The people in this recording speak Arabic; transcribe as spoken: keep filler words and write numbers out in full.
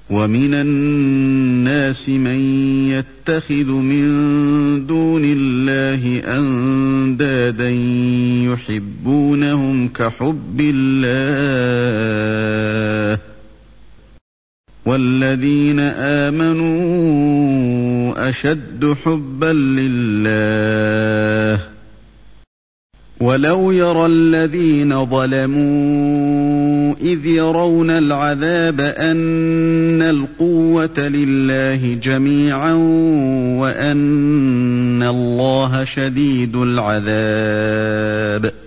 وَمِنَ النَّاسِ مَن يَتَّخِذُ مِن دُونِ اللَّهِ أَندَادًا يُحِبُّونَهُمْ كَحُبِّ اللَّهِ وَالَّذِينَ آمَنُوا أَشَدُّ حُبًّا لِلَّهِ وَلَوْ يَرَى الَّذِينَ ظَلَمُوا إِذْ يَرَوْنَ الْعَذَابَ أَنَّ الْقُوَّةَ لِلَّهِ جَمِيعًا وَأَنَّ اللَّهَ شَدِيدُ الْعَذَابِ